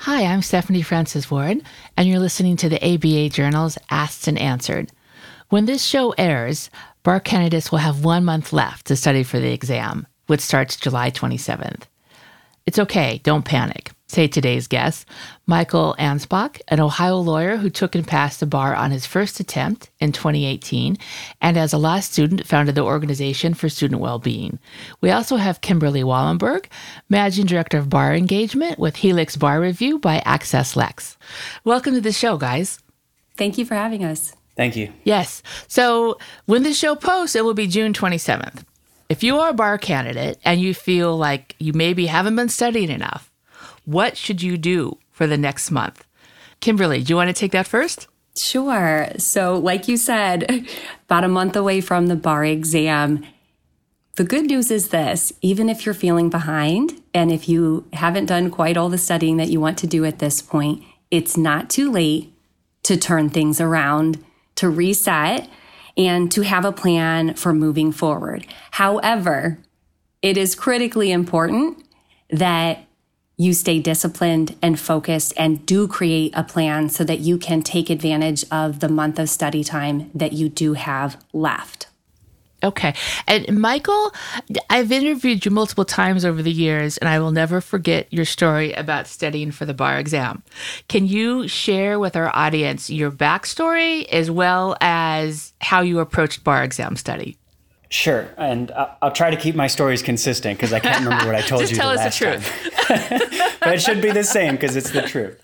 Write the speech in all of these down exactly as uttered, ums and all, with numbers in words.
Hi, I'm Stephanie Francis Ward, and you're listening to the A B A Journal's Asked and Answered. When this show airs, bar candidates will have one month left to study for the exam, which starts July twenty-seventh. It's okay, don't panic, say today's guest, Michael Ansbach, an Ohio lawyer who took and passed the bar on his first attempt in twenty eighteen, and as a law student founded the Organization for Student Wellbeing. We also have Kimberly Wallenberg, Managing Director of Bar Engagement with Helix Bar Review by Access Lex. Welcome to the show, guys. Thank you for having us. Thank you. Yes. So when the show posts, it will be June twenty-seventh. If you are a bar candidate and you feel like you maybe haven't been studying enough, what should you do for the next month? Kimberly, do you want to take that first? Sure. So like you said, about a month away from the bar exam. The good news is this, even if you're feeling behind and if you haven't done quite all the studying that you want to do at this point, it's not too late to turn things around, to reset, and to have a plan for moving forward. However, it is critically important that you stay disciplined and focused and do create a plan so that you can take advantage of the month of study time that you do have left. Okay. And Michael, I've interviewed you multiple times over the years, and I will never forget your story about studying for the bar exam. Can you share with our audience your backstory as well as how you approached bar exam study? Sure. And I'll try to keep my stories consistent because I can't remember what I told Just you tell the us last the truth. time. But it should be the same because it's the truth.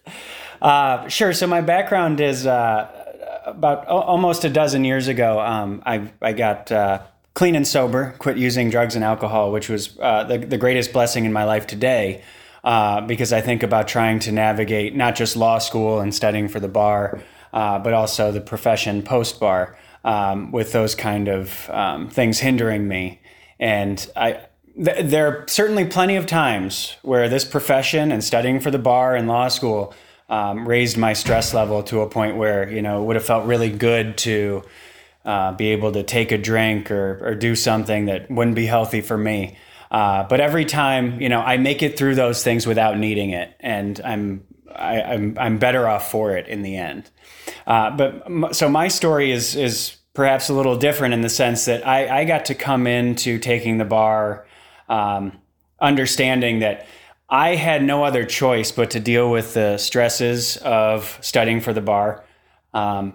Uh, sure. So my background is uh, about o- almost a dozen years ago, um, I, I got uh, clean and sober, quit using drugs and alcohol, which was uh, the, the greatest blessing in my life today uh, because I think about trying to navigate not just law school and studying for the bar, uh, but also the profession post-bar. Um, with those kind of um, things hindering me. And I, th- there are certainly plenty of times where this profession and studying for the bar and law school um, raised my stress level to a point where, you know, it would have felt really good to uh, be able to take a drink or, or do something that wouldn't be healthy for me. Uh, but every time, you know, I make it through those things without needing it. And I'm I, I'm I'm better off for it in the end. Uh, but m- so my story is is perhaps a little different in the sense that I, I got to come into taking the bar, um, understanding that I had no other choice but to deal with the stresses of studying for the bar. Um,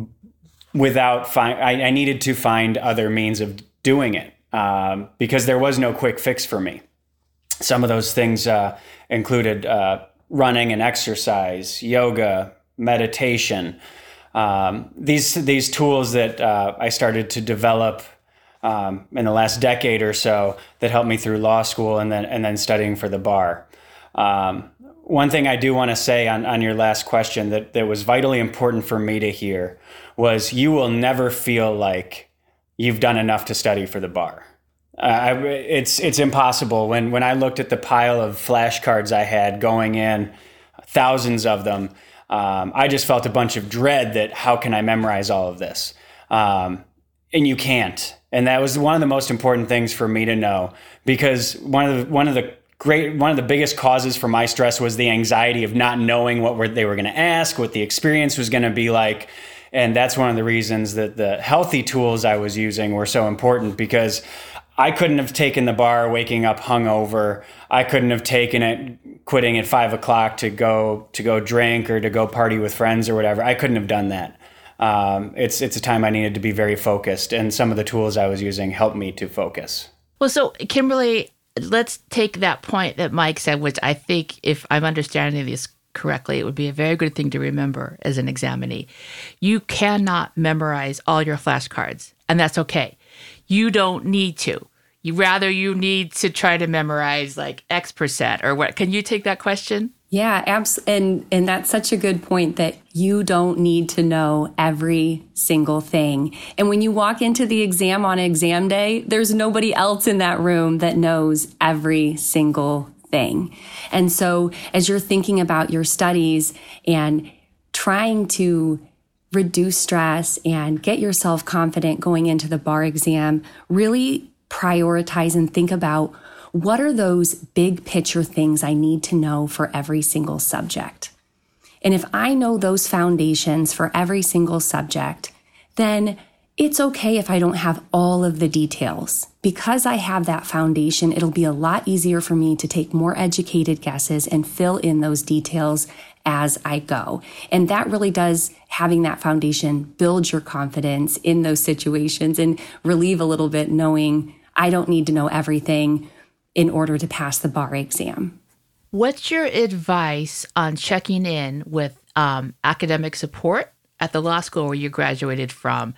without fi- I, I needed to find other means of doing it um, because there was no quick fix for me. Some of those things uh, included uh, running and exercise, yoga, meditation, um, these these tools that uh, I started to develop um, in the last decade or so that helped me through law school and then and then studying for the bar. Um, one thing I do want to say on, on your last question that, that was vitally important for me to hear was you will never feel like you've done enough to study for the bar. Uh, I, it's it's impossible. When when I looked at the pile of flashcards I had going in, thousands of them, um, I just felt a bunch of dread that how can I memorize all of this? Um, and you can't. And that was one of the most important things for me to know because one of the one of the great one of the biggest causes for my stress was the anxiety of not knowing what were, they were going to ask, what the experience was going to be like. And that's one of the reasons that the healthy tools I was using were so important because I couldn't have taken the bar waking up hungover. I couldn't have taken it quitting at five o'clock to go to go drink or to go party with friends or whatever. I couldn't have done that. Um, it's it's a time I needed to be very focused, and some of the tools I was using helped me to focus. Well, so Kimberly, let's take that point that Mike said, which I think, if I'm understanding this correctly, it would be a very good thing to remember as an examinee. You cannot memorize all your flashcards, and that's okay. You don't need to. You rather you need to try to memorize like X percent or what. Can you take that question? Yeah, abs- and and that's such a good point that you don't need to know every single thing. And when you walk into the exam on exam day, there's nobody else in that room that knows every single thing. And so as you're thinking about your studies and trying to reduce stress and get yourself confident going into the bar exam, really prioritize and think about what are those big picture things I need to know for every single subject? And if I know those foundations for every single subject, then it's okay if I don't have all of the details. Because I have that foundation, it'll be a lot easier for me to take more educated guesses and fill in those details as I go. And that really does, having that foundation, build your confidence in those situations and relieve a little bit knowing I don't need to know everything in order to pass the bar exam. What's your advice on checking in with um, academic support at the law school where you graduated from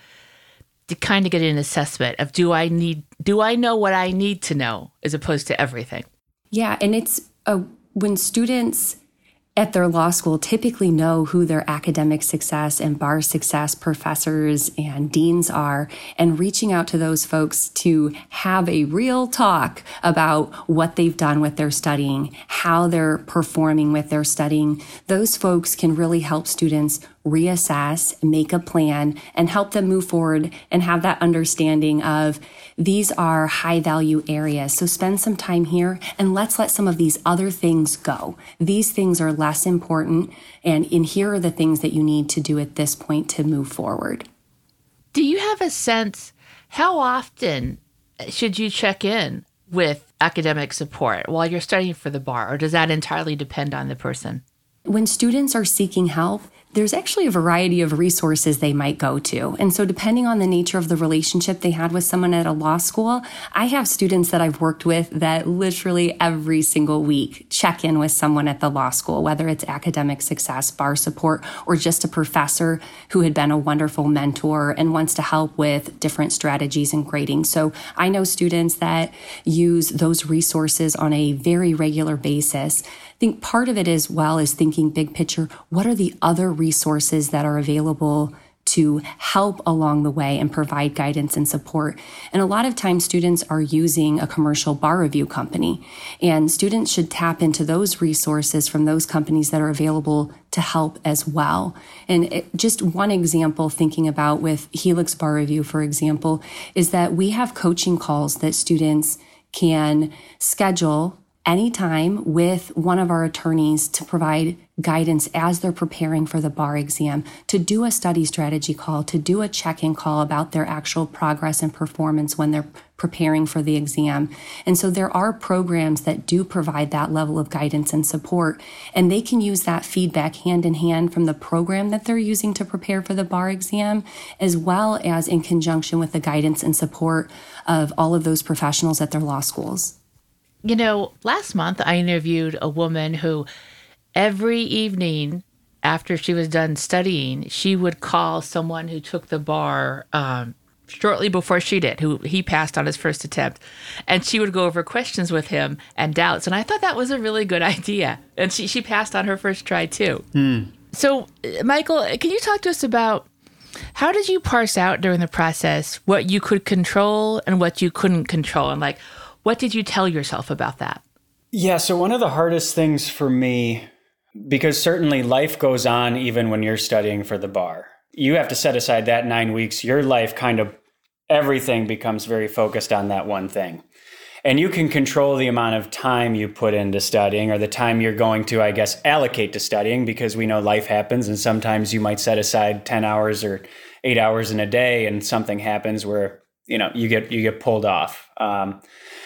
to kind of get an assessment of do I need, do I know what I need to know as opposed to everything? Yeah, and it's a, when students at their law school typically know who their academic success and bar success professors and deans are, and reaching out to those folks to have a real talk about what they've done with their studying, how they're performing with their studying. Those folks can really help students reassess, make a plan, and help them move forward and have that understanding of these are high value areas. So spend some time here and let's let some of these other things go. These things are less important, and in here are the things that you need to do at this point to move forward. Do you have a sense, how often should you check in with academic support while you're studying for the bar, or does that entirely depend on the person? When students are seeking help, there's actually a variety of resources they might go to. And so depending on the nature of the relationship they had with someone at a law school, I have students that I've worked with that literally every single week check in with someone at the law school, whether it's academic success, bar support, or just a professor who had been a wonderful mentor and wants to help with different strategies and grading. So I know students that use those resources on a very regular basis. I think part of it as well is thinking big picture. What are the other resources that are available to help along the way and provide guidance and support? And a lot of times students are using a commercial bar review company, and students should tap into those resources from those companies that are available to help as well. And it, just one example thinking about with Helix Bar Review, for example, is that we have coaching calls that students can schedule anytime with one of our attorneys to provide guidance as they're preparing for the bar exam, to do a study strategy call, to do a check-in call about their actual progress and performance when they're preparing for the exam. And so there are programs that do provide that level of guidance and support, and they can use that feedback hand in hand from the program that they're using to prepare for the bar exam, as well as in conjunction with the guidance and support of all of those professionals at their law schools. You know, last month I interviewed a woman who every evening after she was done studying, she would call someone who took the bar um, shortly before she did, who he passed on his first attempt. And she would go over questions with him and doubts. And I thought that was a really good idea. And she, she passed on her first try too. Mm. So, Michael, can you talk to us about how did you parse out during the process what you could control and what you couldn't control? And like, what did you tell yourself about that? Yeah, so one of the hardest things for me, because certainly life goes on even when you're studying for the bar. You have to set aside that nine weeks. Your life kind of, everything becomes very focused on that one thing. And you can control the amount of time you put into studying, or the time you're going to, I guess, allocate to studying, because we know life happens and sometimes you might set aside ten hours or eight hours in a day and something happens where, you know, you get you get pulled off. Um,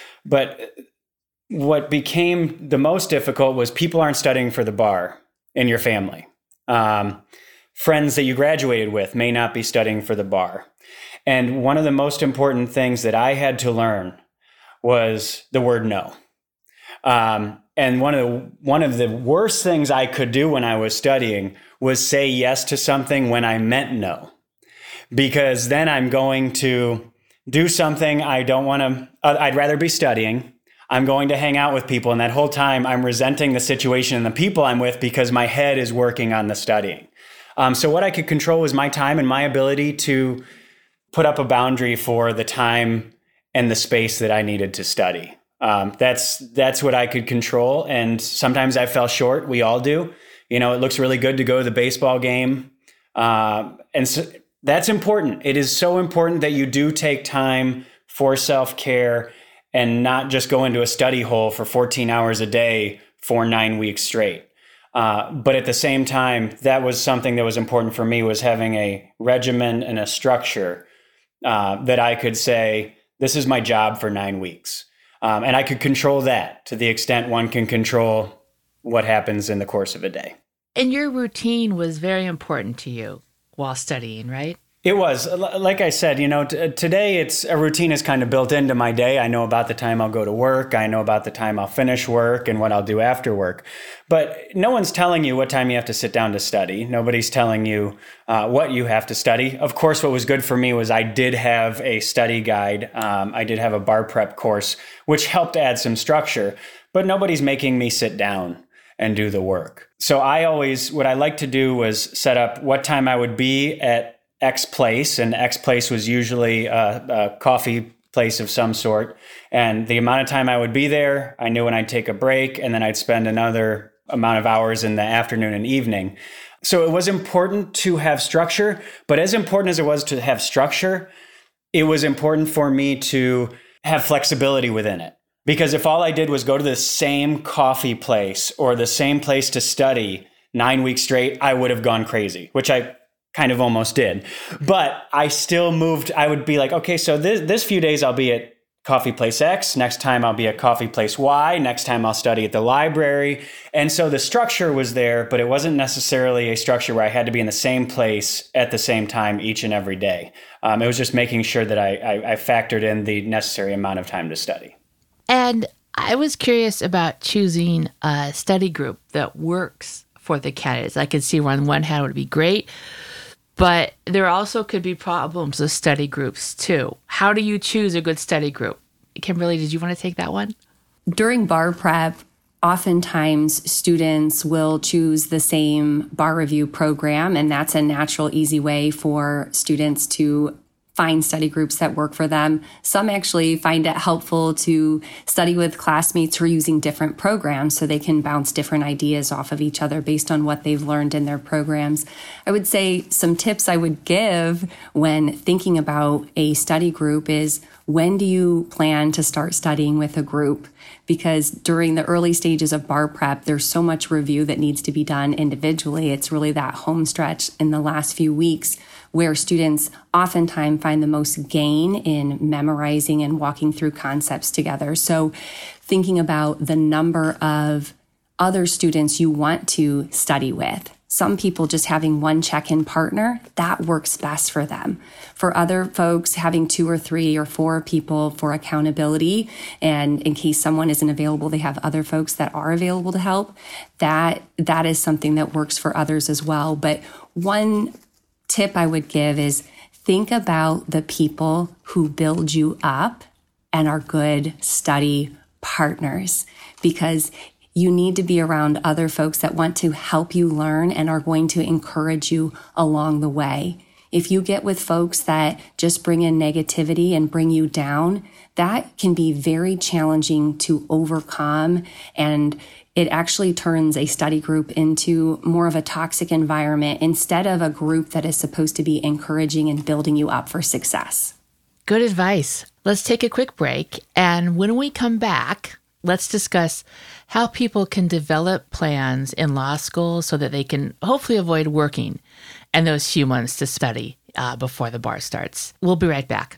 But what became the most difficult was people aren't studying for the bar in your family. Um, friends that you graduated with may not be studying for the bar. And one of the most important things that I had to learn was the word no. Um, and one of the, one of the worst things I could do when I was studying was say yes to something when I meant no. Because then I'm going to do something I don't want to, uh, I'd rather be studying. I'm going to hang out with people. And that whole time I'm resenting the situation and the people I'm with because my head is working on the studying. Um, so what I could control was my time and my ability to put up a boundary for the time and the space that I needed to study. Um, that's, that's what I could control. And sometimes I fell short. We all do. You know, it looks really good to go to the baseball game. Uh, and so, that's important. It is so important that you do take time for self-care and not just go into a study hole for fourteen hours a day for nine weeks straight. Uh, but at the same time, that was something that was important for me, was having a regimen and a structure uh, that I could say, this is my job for nine weeks. Um, and I could control that to the extent one can control what happens in the course of a day. And your routine was very important to you while studying, right? It was. Like I said, you know, t- today it's a routine is kind of built into my day. I know about the time I'll go to work. I know about the time I'll finish work and what I'll do after work. But no one's telling you what time you have to sit down to study. Nobody's telling you uh, what you have to study. Of course, what was good for me was I did have a study guide. Um, I did have a bar prep course, which helped add some structure. But nobody's making me sit down and do the work. So I always, what I like to do was set up what time I would be at X place, and X place was usually a, a coffee place of some sort. And the amount of time I would be there, I knew when I'd take a break, and then I'd spend another amount of hours in the afternoon and evening. So it was important to have structure, but as important as it was to have structure, it was important for me to have flexibility within it. Because if all I did was go to the same coffee place or the same place to study nine weeks straight, I would have gone crazy, which I kind of almost did. But I still moved. I would be like, okay, so this, this few days I'll be at coffee place X. Next time I'll be at coffee place Y. Next time I'll study at the library. And so the structure was there, but it wasn't necessarily a structure where I had to be in the same place at the same time each and every day. Um, it was just making sure that I, I, I factored in the necessary amount of time to study. And I was curious about choosing a study group that works for the candidates. I could see on one hand it would be great, but there also could be problems with study groups too. How do you choose a good study group? Kimberly, did you want to take that one? During bar prep, oftentimes students will choose the same bar review program, and that's a natural, easy way for students to find study groups that work for them. Some actually find it helpful to study with classmates who are using different programs so they can bounce different ideas off of each other based on what they've learned in their programs. I would say some tips I would give when thinking about a study group is, when do you plan to start studying with a group? Because during the early stages of bar prep, there's so much review that needs to be done individually. It's really that home stretch in the last few weeks where students oftentimes find the most gain in memorizing and walking through concepts together. So thinking about the number of other students you want to study with. Some people just having one check-in partner, that works best for them. For other folks, having two or three or four people for accountability, and in case someone isn't available, they have other folks that are available to help. That that is something that works for others as well. But one tip I would give is think about the people who build you up and are good study partners, because you need to be around other folks that want to help you learn and are going to encourage you along the way. If you get with folks that just bring in negativity and bring you down, that can be very challenging to overcome, and it actually turns a study group into more of a toxic environment instead of a group that is supposed to be encouraging and building you up for success. Good advice. Let's take a quick break. And when we come back, let's discuss how people can develop plans in law school so that they can hopefully avoid working and those few months to study uh, before the bar starts. We'll be right back.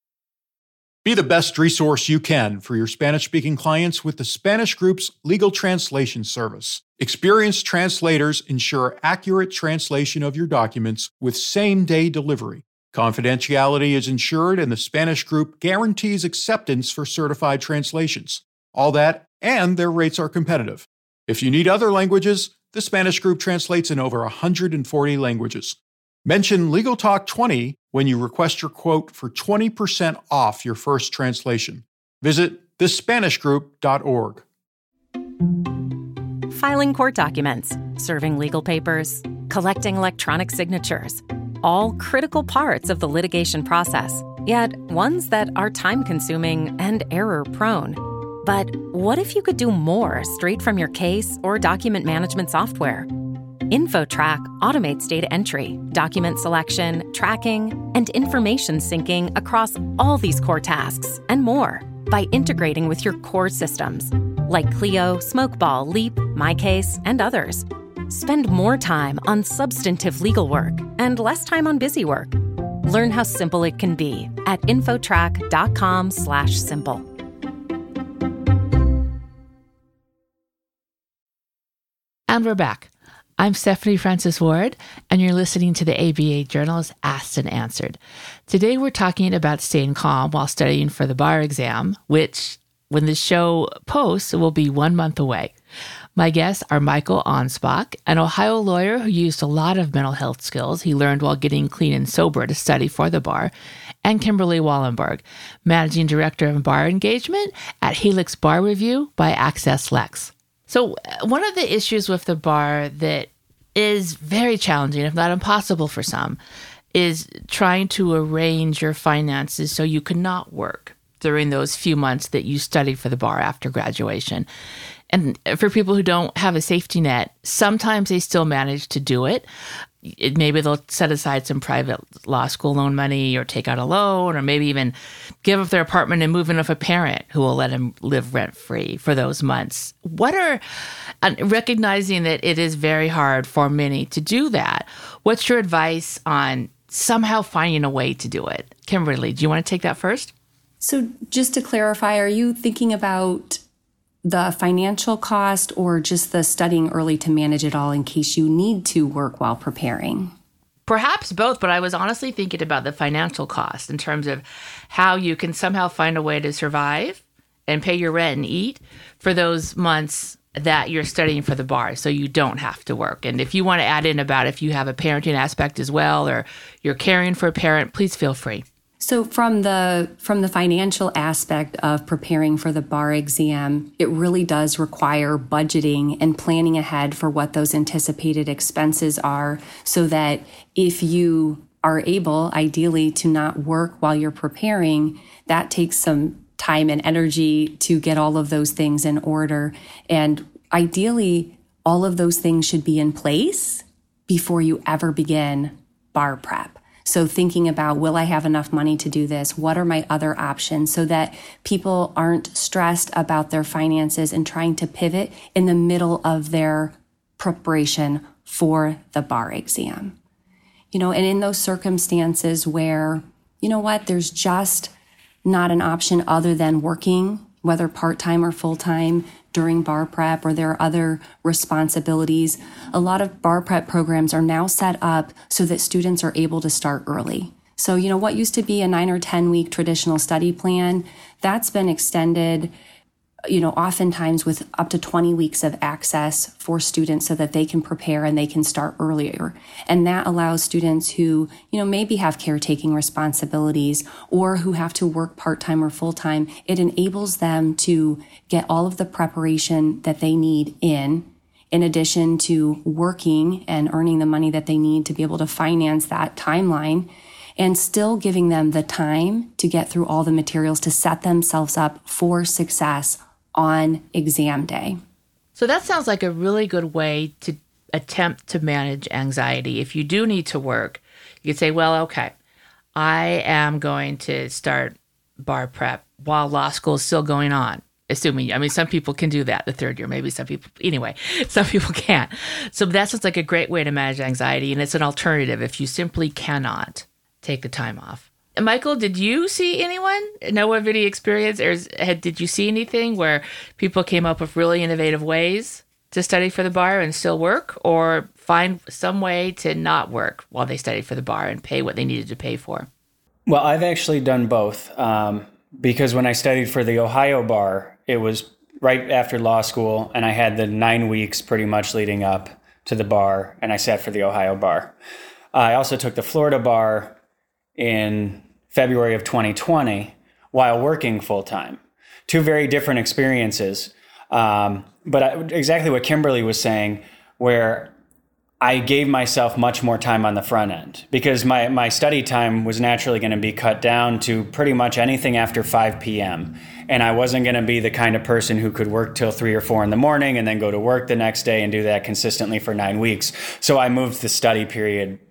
Be the best resource you can for your Spanish-speaking clients with the Spanish Group's legal translation service. Experienced translators ensure accurate translation of your documents with same-day delivery. Confidentiality is ensured, and the Spanish Group guarantees acceptance for certified translations. All that, and their rates are competitive. If you need other languages, the Spanish Group translates in over one hundred forty languages. Mention Legal Talk twenty when you request your quote for twenty percent off your first translation. Visit the spanish group dot org. Filing court documents, serving legal papers, collecting electronic signatures, all critical parts of the litigation process, yet ones that are time-consuming and error-prone. But what if you could do more straight from your case or document management software? InfoTrack automates data entry, document selection, tracking, and information syncing across all these core tasks and more. by integrating with your core systems like Clio, Smokeball, Leap, MyCase, and others. Spend more time on substantive legal work and less time on busy work. Learn how simple it can be at infotrack.com slash simple. And we're back. I'm Stephanie Francis Ward, and you're listening to the A B A Journal's Asked and Answered. Today, we're talking about staying calm while studying for the bar exam, which, when the show posts, will be one month away. My guests are Michael Anspach, an Ohio lawyer who used a lot of mental health skills he learned while getting clean and sober to study for the bar, and Kimberly Wallenberg, Managing Director of Bar Engagement at Helix Bar Review by Access Lex. So one of the issues with the bar that is very challenging, if not impossible for some, is trying to arrange your finances so you cannot work during those few months that you study for the bar after graduation. And for people who don't have a safety net, sometimes they still manage to do it. It, maybe they'll set aside some private law school loan money or take out a loan or maybe even give up their apartment and move in with a parent who will let them live rent-free for those months. What are, and recognizing that it is very hard for many to do that, what's your advice on somehow finding a way to do it? Kimberly, do you want to take that first? So just to clarify, are you thinking about the financial cost or just the studying early to manage it all in case you need to work while preparing? Perhaps both, but I was honestly thinking about the financial cost in terms of how you can somehow find a way to survive and pay your rent and eat for those months that you're studying for the bar so you don't have to work. And if you want to add in about if you have a parenting aspect as well or you're caring for a parent, please feel free. So from the from the financial aspect of preparing for the bar exam, it really does require budgeting and planning ahead for what those anticipated expenses are so that if you are able, ideally, to not work while you're preparing, that takes some time and energy to get all of those things in order. And ideally, all of those things should be in place before you ever begin bar prep. So thinking about, will I have enough money to do this? What are my other options? So that people aren't stressed about their finances and trying to pivot in the middle of their preparation for the bar exam. You know, and in those circumstances where, you know what, there's just not an option other than working, whether part-time or full-time, during bar prep, or there are other responsibilities. A lot of bar prep programs are now set up so that students are able to start early. So, you know, what used to be a nine or ten week traditional study plan, that's been extended, you know, oftentimes with up to twenty weeks of access for students so that they can prepare and they can start earlier. And that allows students who, you know, maybe have caretaking responsibilities or who have to work part-time or full-time, it enables them to get all of the preparation that they need in, in addition to working and earning the money that they need to be able to finance that timeline, and still giving them the time to get through all the materials to set themselves up for success on exam day. So that sounds like a really good way to attempt to manage anxiety. If you do need to work, you could say, well, okay, I am going to start bar prep while law school is still going on. Assuming, I mean, some people can do that the third year, maybe some people, anyway, some people can't. So that sounds like a great way to manage anxiety, and it's an alternative if you simply cannot take the time off. Michael, did you see anyone know of any experience, or is, had, did you see anything where people came up with really innovative ways to study for the bar and still work, or find some way to not work while they studied for the bar and pay what they needed to pay for? Well, I've actually done both um, because when I studied for the Ohio bar, it was right after law school, and I had the nine weeks pretty much leading up to the bar, and I sat for the Ohio bar. Uh, I also took the Florida bar in February of twenty twenty while working full-time. Two very different experiences. Um, but I, exactly what Kimberly was saying, where I gave myself much more time on the front end because my, my study time was naturally going to be cut down to pretty much anything after five p.m. And I wasn't going to be the kind of person who could work till three or four in the morning and then go to work the next day and do that consistently for nine weeks. So I moved the study period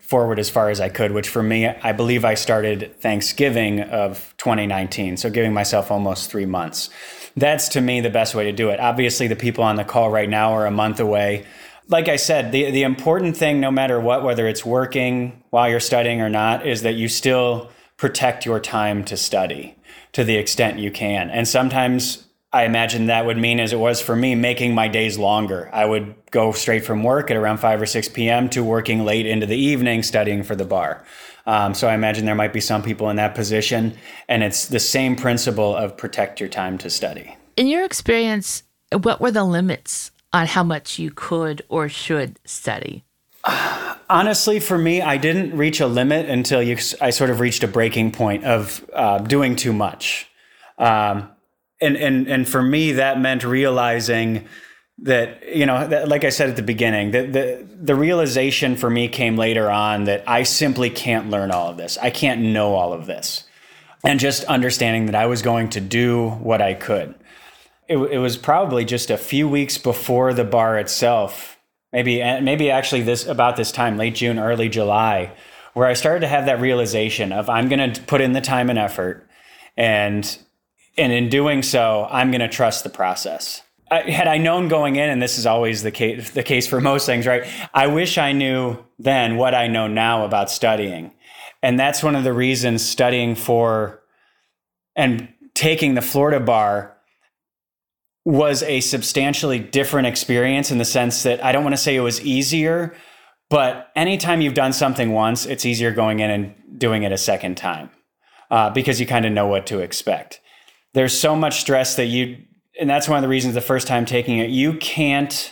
forward as far as I could, which for me, I believe I started Thanksgiving of twenty nineteen. So giving myself almost three months. That's to me the best way to do it. Obviously, the people on the call right now are a month away. Like I said, the, the important thing, no matter what, whether it's working while you're studying or not, is that you still protect your time to study to the extent you can. And sometimes I imagine that would mean, as it was for me, making my days longer. I would go straight from work at around five or six p.m. to working late into the evening studying for the bar. Um, so I imagine there might be some people in that position, and it's the same principle of protect your time to study. In your experience, what were the limits on how much you could or should study? Honestly, for me, I didn't reach a limit until you, I sort of reached a breaking point of uh, doing too much. Um, And, and and for me, that meant realizing that, you know, that, like I said at the beginning, that the, the realization for me came later on that I simply can't learn all of this. I can't know all of this. And just understanding that I was going to do what I could. It, it was probably just a few weeks before the bar itself, maybe maybe actually this about this time, late June, early July, where I started to have that realization of I'm going to put in the time and effort, and And in doing so, I'm going to trust the process. I, had I known going in, and this is always the case, the case for most things, right? I wish I knew then what I know now about studying. And that's one of the reasons studying for and taking the Florida bar was a substantially different experience, in the sense that I don't want to say it was easier, but anytime you've done something once, it's easier going in and doing it a second time uh, because you kind of know what to expect. There's so much stress that you, and that's one of the reasons the first time taking it, you can't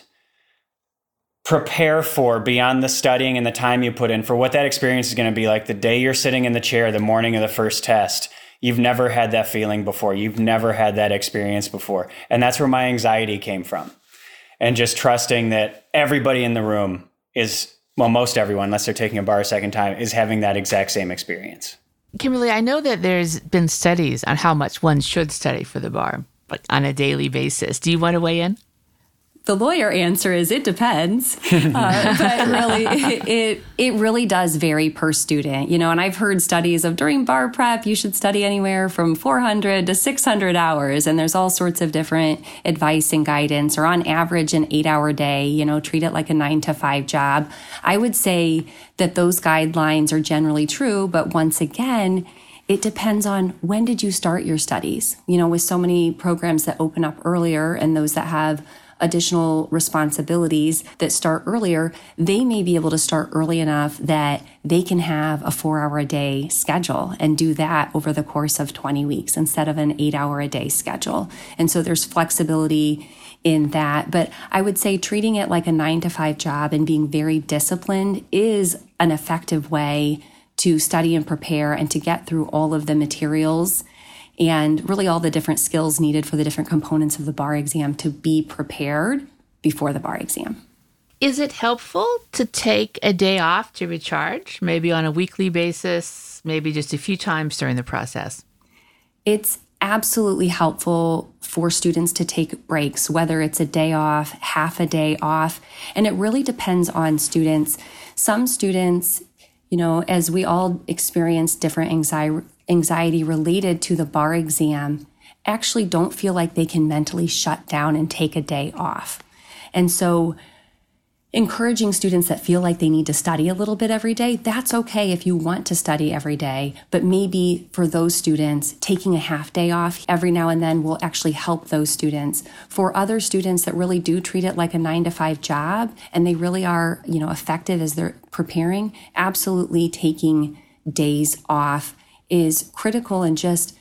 prepare for beyond the studying and the time you put in for what that experience is going to be like the day you're sitting in the chair, the morning of the first test. You've never had that feeling before. You've never had that experience before. And that's where my anxiety came from. And just trusting that everybody in the room is, well, most everyone, unless they're taking a bar a second time, is having that exact same experience. Kimberly, I know that there's been studies on how much one should study for the bar, like on a daily basis. Do you want to weigh in? The lawyer answer is it depends, uh, but really it, it it really does vary per student. You know, and I've heard studies of during bar prep you should study anywhere from four hundred to six hundred hours, and there's all sorts of different advice and guidance. Or on average, an eight-hour day. You know, treat it like a nine to five job. I would say that those guidelines are generally true, but once again, it depends on when did you start your studies. You know, with so many programs that open up earlier and those that have additional responsibilities that start earlier, they may be able to start early enough that they can have a four hour a day schedule and do that over the course of twenty weeks instead of an eight hour a day schedule. And so there's flexibility in that. But I would say treating it like a nine to five job and being very disciplined is an effective way to study and prepare and to get through all of the materials and really all the different skills needed for the different components of the bar exam to be prepared before the bar exam. Is it helpful to take a day off to recharge, maybe on a weekly basis, maybe just a few times during the process? It's absolutely helpful for students to take breaks, whether it's a day off, half a day off, and it really depends on students. Some students, you know, as we all experience different anxiety anxiety related to the bar exam, actually don't feel like they can mentally shut down and take a day off. And so encouraging students that feel like they need to study a little bit every day, that's okay if you want to study every day. But maybe for those students, taking a half day off every now and then will actually help those students. For other students that really do treat it like a nine to five job and they really are, you know, effective as they're preparing, absolutely taking days off is critical in just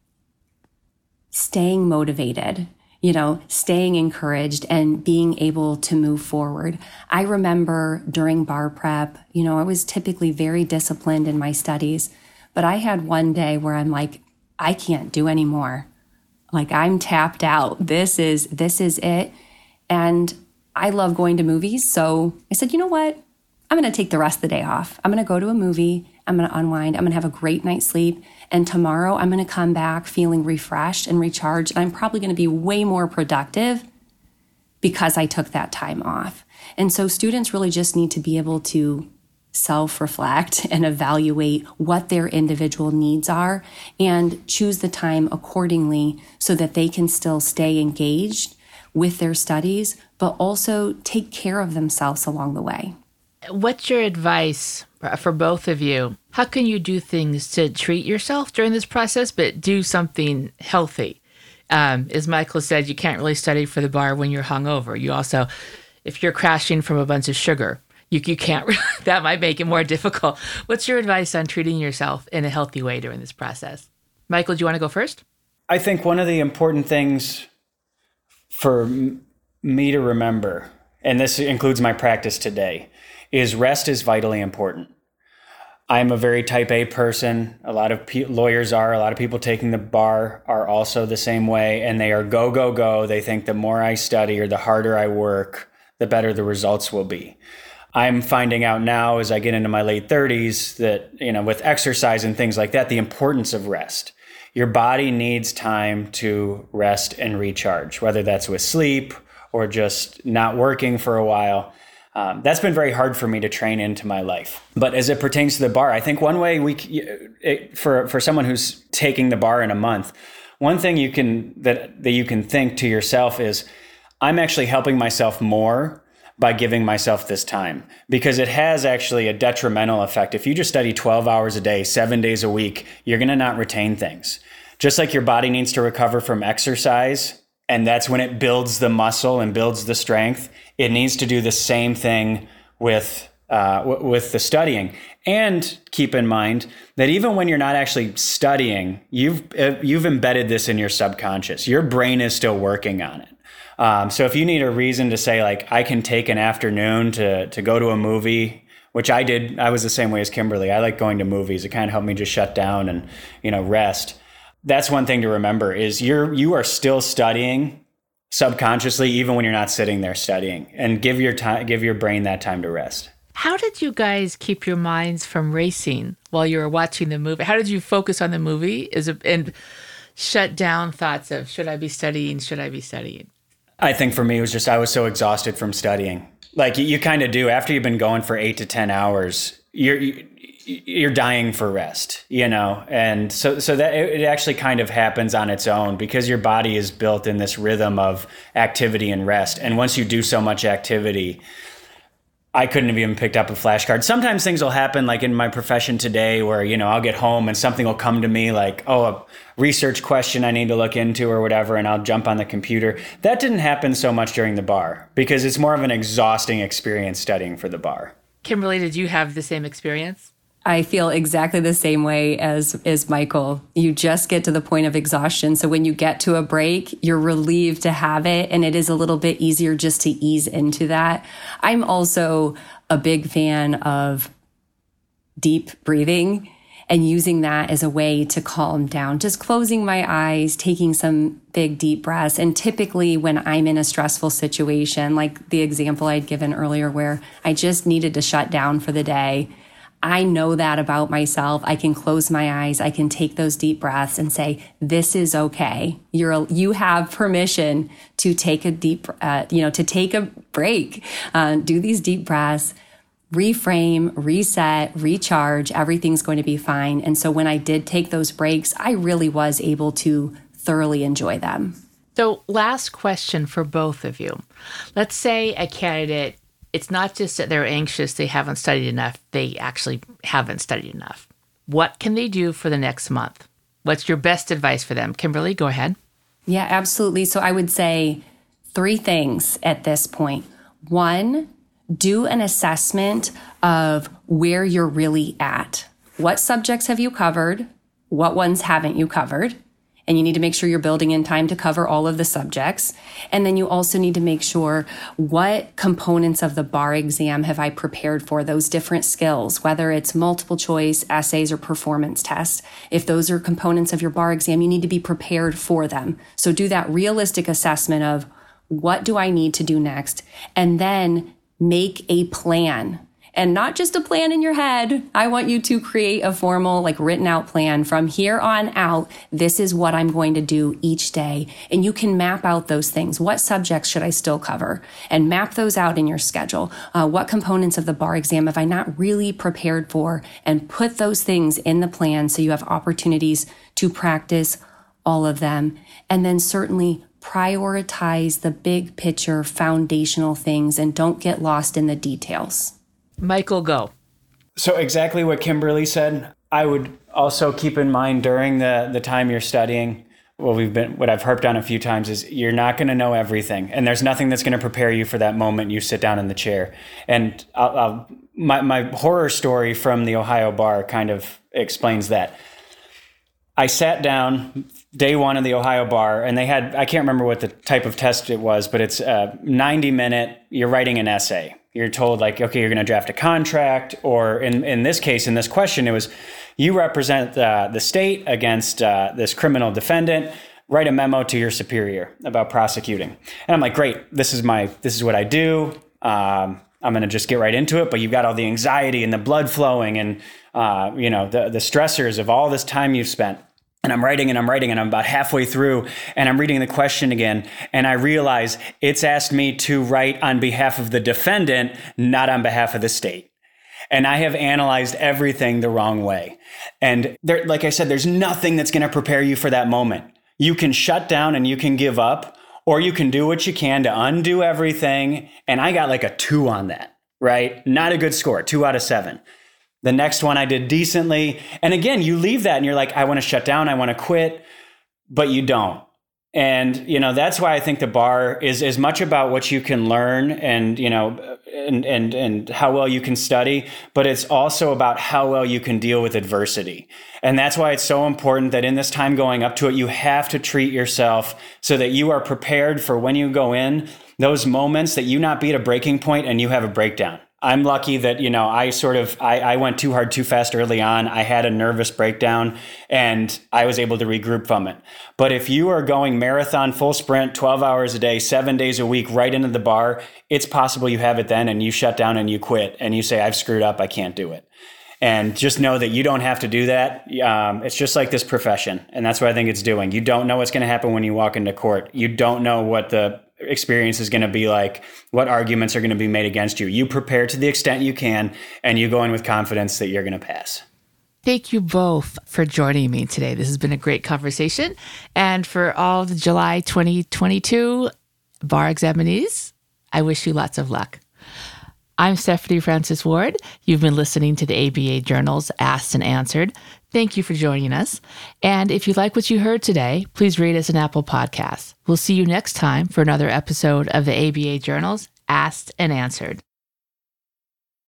staying motivated, you know, staying encouraged and being able to move forward. I remember during bar prep, you know, I was typically very disciplined in my studies, but I had one day where I'm like, I can't do anymore. Like I'm tapped out. This is, this is it. And I love going to movies. So I said, you know what? I'm going to take the rest of the day off. I'm going to go to a movie. I'm going to unwind. I'm going to have a great night's sleep. And tomorrow I'm going to come back feeling refreshed and recharged. And I'm probably going to be way more productive because I took that time off. And so students really just need to be able to self-reflect and evaluate what their individual needs are and choose the time accordingly so that they can still stay engaged with their studies, but also take care of themselves along the way. What's your advice for both of you? How can you do things to treat yourself during this process, but do something healthy? Um, as Michael said, you can't really study for the bar when you're hungover. You also, if you're crashing from a bunch of sugar, you you can't. That might make it more difficult. What's your advice on treating yourself in a healthy way during this process? Michael, do you want to go first? I think one of the important things for m- me to remember, and this includes my practice today, is rest is vitally important. I'm a very type A person. A lot of pe- lawyers are. A lot of people taking the bar are also the same way, and they are go, go, go. They think the more I study or the harder I work, the better the results will be. I'm finding out now as I get into my late thirties that, you know, with exercise and things like that, the importance of rest. Your body needs time to rest and recharge, whether that's with sleep or just not working for a while. Um, that's been very hard for me to train into my life. But as it pertains to the bar, I think one way we, it, for for someone who's taking the bar in a month, one thing you can that that you can think to yourself is, I'm actually helping myself more by giving myself this time, because it has actually a detrimental effect. If you just study twelve hours a day, seven days a week, you're going to not retain things. Just like your body needs to recover from exercise, and that's when it builds the muscle and builds the strength, it needs to do the same thing with uh, w- with the studying. And keep in mind that even when you're not actually studying, you've uh, you've embedded this in your subconscious. Your brain is still working on it. Um, so if you need a reason to say, like, I can take an afternoon to to go to a movie, which I did, I was the same way as Kimberly. I like going to movies. It kind of helped me just shut down and, you know, rest. That's one thing to remember is you're you are still studying subconsciously, even when you're not sitting there studying, and give your time, give your brain that time to rest. How did you guys keep your minds from racing while you were watching the movie? How did you focus on the movie is a, and shut down thoughts of, should I be studying? Should I be studying? I think for me, it was just, I was so exhausted from studying. Like you, you kind of do after you've been going for eight to ten hours, you're, you're dying for rest, you know? And so, so that it actually kind of happens on its own because your body is built in this rhythm of activity and rest. And once you do so much activity, I couldn't have even picked up a flashcard. Sometimes things will happen like in my profession today where, you know, I'll get home and something will come to me like, oh, a research question I need to look into or whatever, and I'll jump on the computer. That didn't happen so much during the bar because it's more of an exhausting experience studying for the bar. Kimberly, did you have the same experience? I feel exactly the same way as, as Michael. You just get to the point of exhaustion. So when you get to a break, you're relieved to have it. And it is a little bit easier just to ease into that. I'm also a big fan of deep breathing and using that as a way to calm down. Just closing my eyes, taking some big deep breaths. And typically when I'm in a stressful situation, like the example I'd given earlier where I just needed to shut down for the day, I know that about myself. I can close my eyes. I can take those deep breaths and say, this is okay. You're, you have permission to take a deep, uh, you know, to take a break, uh, do these deep breaths, reframe, reset, recharge. Everything's going to be fine. And so when I did take those breaks, I really was able to thoroughly enjoy them. So last question for both of you. Let's say a candidate, it's not just that they're anxious, they haven't studied enough, they actually haven't studied enough. What can they do for the next month? What's your best advice for them? Kimberly, go ahead. Yeah, absolutely. So I would say three things at this point. One, do an assessment of where you're really at. What subjects have you covered? What ones haven't you covered? And you need to make sure you're building in time to cover all of the subjects. And then you also need to make sure what components of the bar exam have I prepared for, those different skills, whether it's multiple choice, essays, or performance tests. If those are components of your bar exam, you need to be prepared for them. So do that realistic assessment of what do I need to do next? And then make a plan and not just a plan in your head. I want you to create a formal, like written out plan. From here on out, this is what I'm going to do each day. And you can map out those things. What subjects should I still cover? And map those out in your schedule. Uh, what components of the bar exam have I not really prepared for? And put those things in the plan so you have opportunities to practice all of them. And then certainly prioritize the big picture foundational things and don't get lost in the details. Michael, go. So exactly what Kimberly said. I would also keep in mind during the, the time you're studying, what we've been, what I've harped on a few times is you're not going to know everything. And there's nothing that's going to prepare you for that moment you sit down in the chair. And I'll, I'll, my, my horror story from the Ohio bar kind of explains that. I sat down day one of the Ohio bar, and they had, I can't remember what the type of test it was, but it's a ninety minute, you're writing an essay. You're told like, okay, you're going to draft a contract, or in, in this case, in this question, it was, you represent uh, the state against uh, this criminal defendant, write a memo to your superior about prosecuting. And I'm like, great, this is my, this is what I do. Um, I'm going to just get right into it. But you've got all the anxiety and the blood flowing and, uh, you know, the, the stressors of all this time you've spent. And I'm writing and I'm writing and I'm about halfway through and I'm reading the question again. And I realize it's asked me to write on behalf of the defendant, not on behalf of the state. And I have analyzed everything the wrong way. And there, like I said, there's nothing that's going to prepare you for that moment. You can shut down and you can give up, or you can do what you can to undo everything. And I got like a two on that, right? Not a good score, two out of seven. The next one I did decently. And again, you leave that and you're like, I want to shut down. I want to quit, but you don't. And, you know, that's why I think the bar is as much about what you can learn and, you know, and, and, and how well you can study, but it's also about how well you can deal with adversity. And that's why it's so important that in this time going up to it, you have to treat yourself so that you are prepared for when you go in, those moments that you not be at a breaking point and you have a breakdown. I'm lucky that, you know, I sort of, I, I went too hard too fast early on. I had a nervous breakdown and I was able to regroup from it. But if you are going marathon, full sprint, twelve hours a day, seven days a week, right into the bar, it's possible you have it then and you shut down and you quit and you say, I've screwed up, I can't do it. And just know that you don't have to do that. Um, it's just like this profession. And that's what I think it's doing. You don't know what's going to happen when you walk into court. You don't know what the experience is going to be like, what arguments are going to be made against you. You prepare to the extent you can, and you go in with confidence that you're going to pass. Thank you both for joining me today. This has been a great conversation. And for all the July twenty twenty-two bar examinees, I wish you lots of luck. I'm Stephanie Francis Ward. You've been listening to the A B A Journal's Asked and Answered. Thank you for joining us. And if you like what you heard today, please rate us an Apple Podcast. We'll see you next time for another episode of the A B A Journal's Asked and Answered.